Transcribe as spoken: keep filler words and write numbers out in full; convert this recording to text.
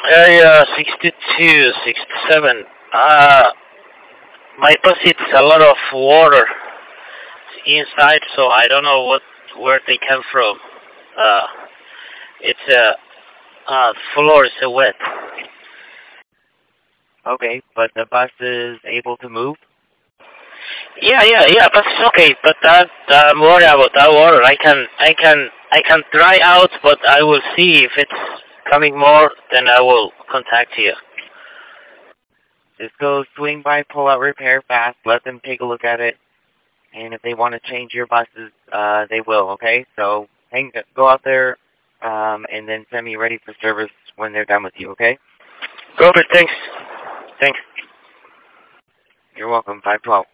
Area sixty-two, sixty-seven. Uh, my bus hits a lot of water inside, so I don't know what where they come from. Uh, it's uh, uh, floor is uh, wet. Okay, but the bus is able to move? Yeah, yeah, yeah, but it's okay. But that I'm worried about that water. I can, I can, I can dry out, but I will see if it's coming more. Then I will contact you. Just go swing by, pull out repair fast, let them take a look at it, and if they want to change your buses, uh, they will, okay? So hang, go out there, um, and then send me ready for service when they're done with you, okay? Robert, thanks. Thanks. You're welcome, five twelve.